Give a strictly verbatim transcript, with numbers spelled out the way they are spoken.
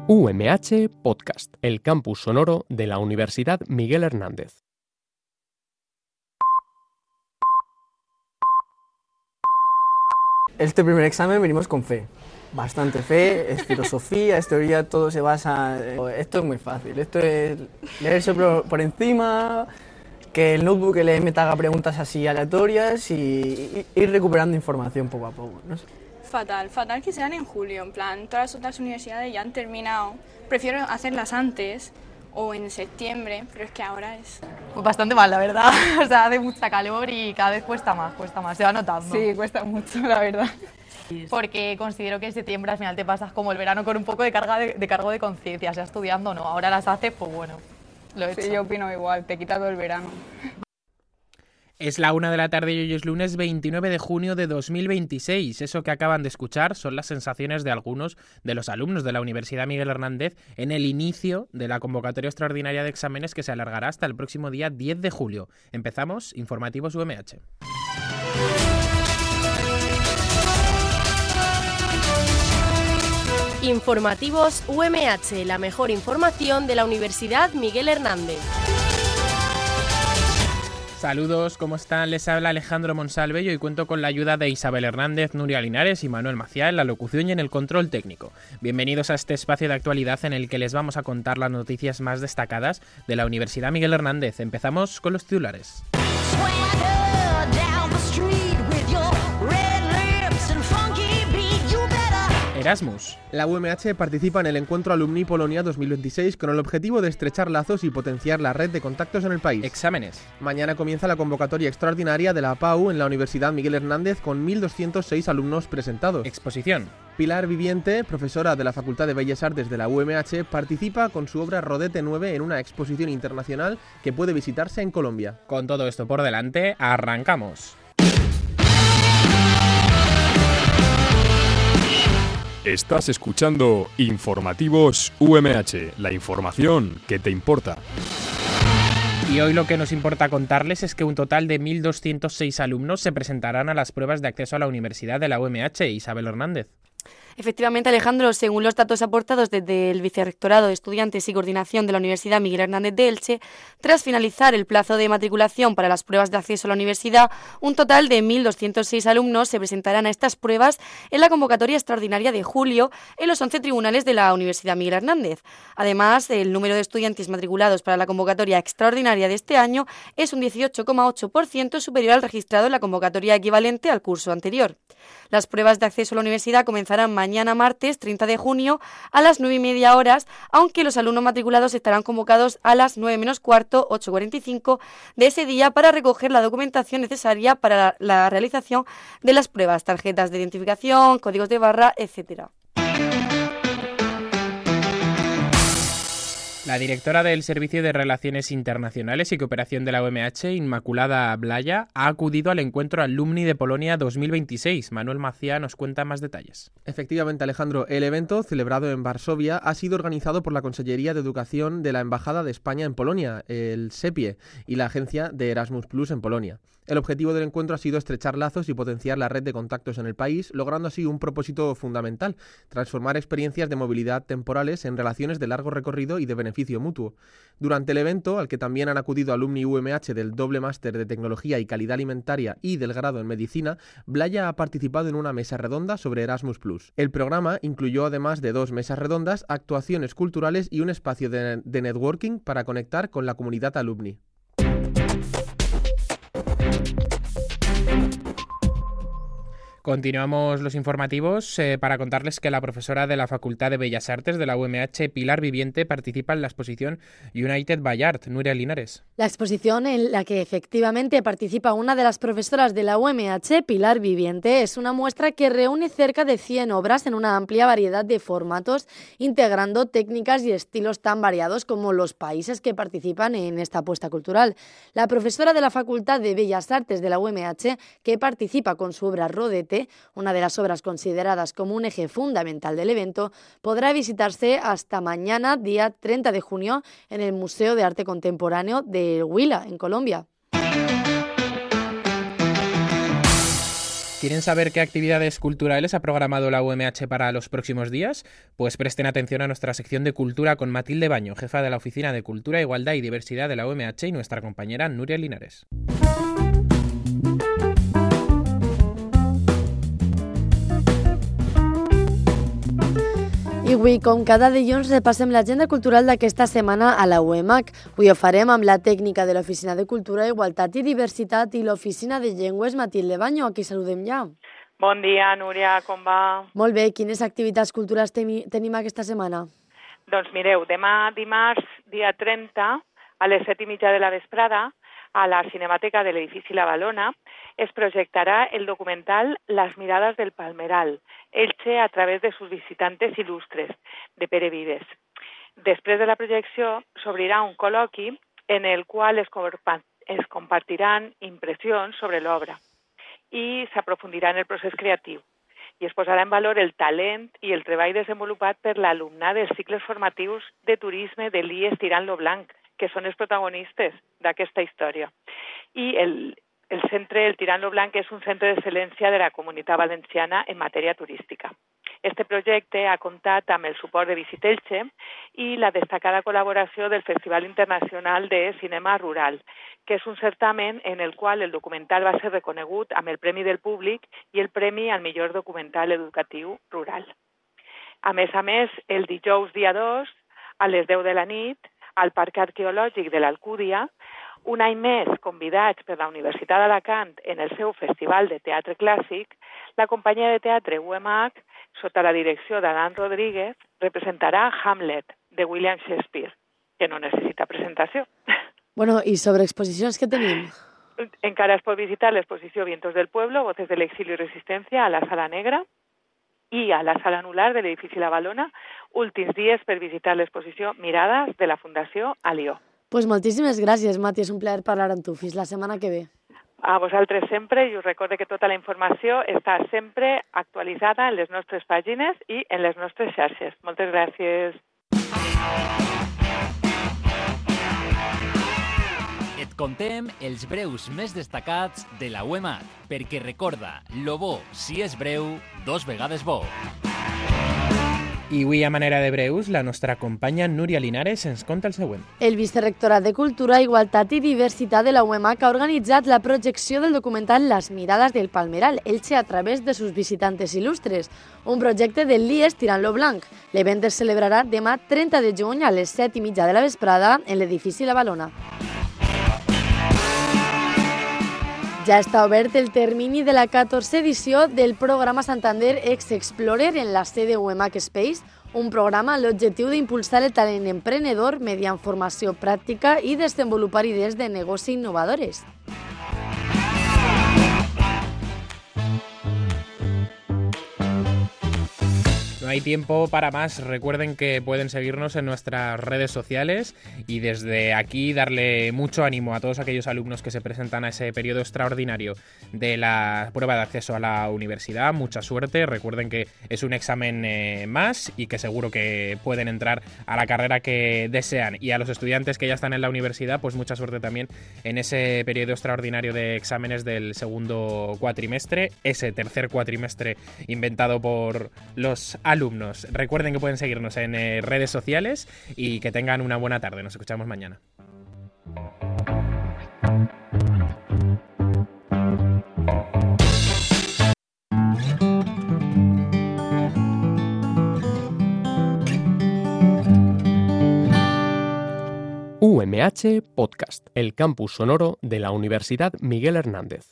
U M H Podcast, el campus sonoro de la Universidad Miguel Hernández. Este primer examen venimos con fe, bastante fe, es filosofía, es teoría, todo se basa... Esto es muy fácil, esto es leerse por, por encima, que el notebook que le meta haga preguntas así aleatorias y, y ir recuperando información poco a poco, no sé. Fatal, fatal que sean en julio, en plan, todas las otras universidades ya han terminado, prefiero hacerlas antes o en septiembre, pero es que ahora es... Pues bastante mal, la verdad, o sea, hace mucha calor y cada vez cuesta más, cuesta más, se va notando. Sí, cuesta mucho, la verdad. Porque considero que en septiembre al final te pasas como el verano con un poco de, carga de, de cargo de conciencia, sea estudiando o no, ahora las haces, pues bueno, lo he hecho. Sí, yo opino igual, te quita todo el verano. Es la una de la tarde y hoy es lunes veintinueve de junio de dos mil veintiséis. Eso que acaban de escuchar son las sensaciones de algunos de los alumnos de la Universidad Miguel Hernández en el inicio de la convocatoria extraordinaria de exámenes que se alargará hasta el próximo día diez de julio. Empezamos, Informativos U M H. Informativos U M H, la mejor información de la Universidad Miguel Hernández. Saludos, ¿cómo están? Les habla Alejandro Monsalve y hoy cuento con la ayuda de Isabel Hernández, Nuria Linares y Manuel Maciá en la locución y en el control técnico. Bienvenidos a este espacio de actualidad en el que les vamos a contar las noticias más destacadas de la Universidad Miguel Hernández. Empezamos con los titulares. Erasmus. La U M H participa en el encuentro Alumni Polonia dos mil veintiséis con el objetivo de estrechar lazos y potenciar la red de contactos en el país. Exámenes. Mañana comienza la convocatoria extraordinaria de la P A U en la Universidad Miguel Hernández con mil doscientos seis alumnos presentados. Exposición. Pilar Viviente, profesora de la Facultad de Bellas Artes de la U M H, participa con su obra Rodete nueve en una exposición internacional que puede visitarse en Colombia. Con todo esto por delante, arrancamos. Estás escuchando Informativos U M H, la información que te importa. Y hoy lo que nos importa contarles es que un total de mil doscientos seis alumnos se presentarán a las pruebas de acceso a la Universidad de la U M H. Isabel Hernández. Efectivamente, Alejandro, según los datos aportados desde el Vicerrectorado de Estudiantes y Coordinación de la Universidad Miguel Hernández de Elche, tras finalizar el plazo de matriculación para las pruebas de acceso a la universidad, un total de mil doscientos seis alumnos se presentarán a estas pruebas en la convocatoria extraordinaria de julio en los once tribunales de la Universidad Miguel Hernández. Además, el número de estudiantes matriculados para la convocatoria extraordinaria de este año es un dieciocho coma ocho por ciento superior al registrado en la convocatoria equivalente al curso anterior. Las pruebas de acceso a la universidad comenzarán mañana martes treinta de junio a las nueve y media horas, aunque los alumnos matriculados estarán convocados a las nueve menos cuarto, ocho cuarenta y cinco de ese día para recoger la documentación necesaria para la, la realización de las pruebas, tarjetas de identificación, códigos de barra, etcétera. La directora del Servicio de Relaciones Internacionales y Cooperación de la U M H, Inmaculada Blaya, ha acudido al encuentro Alumni de Polonia dos mil veintiséis. Manuel Maciá nos cuenta más detalles. Efectivamente, Alejandro, el evento, celebrado en Varsovia, ha sido organizado por la Consellería de Educación de la Embajada de España en Polonia, el SEPIE, y la Agencia de Erasmus Plus en Polonia. El objetivo del encuentro ha sido estrechar lazos y potenciar la red de contactos en el país, logrando así un propósito fundamental: transformar experiencias de movilidad temporales en relaciones de largo recorrido y de beneficio mutuo. Durante el evento, al que también han acudido alumni U M H del doble máster de Tecnología y Calidad Alimentaria y del grado en Medicina, Blaya ha participado en una mesa redonda sobre Erasmus Plus. El programa incluyó, además de dos mesas redondas, actuaciones culturales y un espacio de, de networking para conectar con la comunidad alumni. Continuamos los informativos eh, para contarles que la profesora de la Facultad de Bellas Artes de la U M H, Pilar Viviente, participa en la exposición United by Art. Nuria Linares. La exposición en la que efectivamente participa una de las profesoras de la U M H, Pilar Viviente, es una muestra que reúne cerca de cien obras en una amplia variedad de formatos, integrando técnicas y estilos tan variados como los países que participan en esta apuesta cultural. La profesora de la Facultad de Bellas Artes de la U M H, que participa con su obra Rodete, una de las obras consideradas como un eje fundamental del evento, podrá visitarse hasta mañana, día treinta de junio, en el Museo de Arte Contemporáneo de Huila, en Colombia. ¿Quieren saber qué actividades culturales ha programado la U M H para los próximos días? Pues presten atención a nuestra sección de Cultura con Matilde Baño, jefa de la Oficina de Cultura, Igualdad y Diversidad de la U M H, y nuestra compañera Núria Linares. I avui, com cada dilluns, repassem l'agenda cultural d'aquesta setmana a la U E M A C. Avui ho farem amb la tècnica de l'Oficina de Cultura, Igualtat i Diversitat i l'Oficina de Llengües, Matilde Baño, a qui saludem ja. Bon dia, Núria, com va? Molt bé, quines activitats culturals teni- tenim aquesta setmana? Doncs mireu, demà dimarts, dia trenta, a les set i mitja de la vesprada, a la Cinemateca de l'edifici La Valona, es projectará el documental Las miradas del Palmeral, Elche a través de sus visitantes ilustres, de Pere Vives. Després de la projecció s'obrirà un col·loqui en el qual es, compa- es compartiran impressions sobre l'obra i s'aprofundirà en el procés creatiu i es posarà en valor el talent i el treball desenvolupat per l'alumnat dels cicles formatius de turisme de l'I E S Tirant lo Blanc, que són els protagonistes d'aquesta història. I el, el centre, el Tirant lo Blanc, és un centre d'excel·lència de la Comunitat Valenciana en matèria turística. Este projecte ha comptat amb el suport de Visit Elche i la destacada col·laboració del Festival Internacional de Cinema Rural, que és un certamen en el qual el documental va ser reconegut amb el Premi del Públic i el Premi al millor documental educatiu rural. A més a més, el dijous dia dos, a les deu de la nit, al Parc Arqueològic de l'Alcúdia, un any més convidats per la Universitat d'Alacant en el seu Festival de Teatre Clàssic, la companyia de teatre U E M A C, sota la direcció d'Adán Rodríguez, representarà Hamlet, de William Shakespeare, que no necessita presentació. Bueno, i sobre exposicions que tenim? Encara es pot visitar l'exposició Vientos del Pueblo, Voces del Exilio y Resistencia, a la Sala Negra, i a la Sala Anular de l'edifici La Valona, últims dies per visitar l'exposició Mirades de la Fundació Alió. Pues moltíssimes gràcies, Mati, és un plaer parlar amb tu. Fins la setmana que ve. A vosaltres sempre, i us recordo que tota la informació està sempre actualitzada en les nostres pàgines i en les nostres xarxes. Moltes gràcies. Et contem els breus més destacats de la U E M A C, perquè recorda, lo bo, si és breu, dos vegades bo. I avui, a manera de breus, la nostra companya Núria Linares ens conta el següent. El Vicerrectorat de Cultura, Igualtat i Diversitat de la U E M A C ha organitzat la projecció del documental Las miradas del Palmeral, Elche a través de sus visitantes ilustres, un projecte del l'I E S Tirant lo Blanc. L'event es celebrarà demà trenta de juny a les set i mitja de la vesprada en l'edifici La Valona. Ja està obert el termini de la catorzena edició del programa Santander Ex Explorer en la sede U E M A C Space, un programa amb l'objectiu d'impulsar el talent emprenedor mediant formació pràctica i desenvolupar idees de negoci innovadores. No hay tiempo para más. Recuerden que pueden seguirnos en nuestras redes sociales y desde aquí darle mucho ánimo a todos aquellos alumnos que se presentan a ese periodo extraordinario de la prueba de acceso a la universidad. Mucha suerte. Recuerden que es un examen eh, más y que seguro que pueden entrar a la carrera que desean. Y a los estudiantes que ya están en la universidad, pues mucha suerte también en ese periodo extraordinario de exámenes del segundo cuatrimestre, ese tercer cuatrimestre inventado por los alumnos. alumnos. Recuerden que pueden seguirnos en eh, redes sociales y que tengan una buena tarde. Nos escuchamos mañana. U M H Podcast, el campus sonoro de la Universidad Miguel Hernández.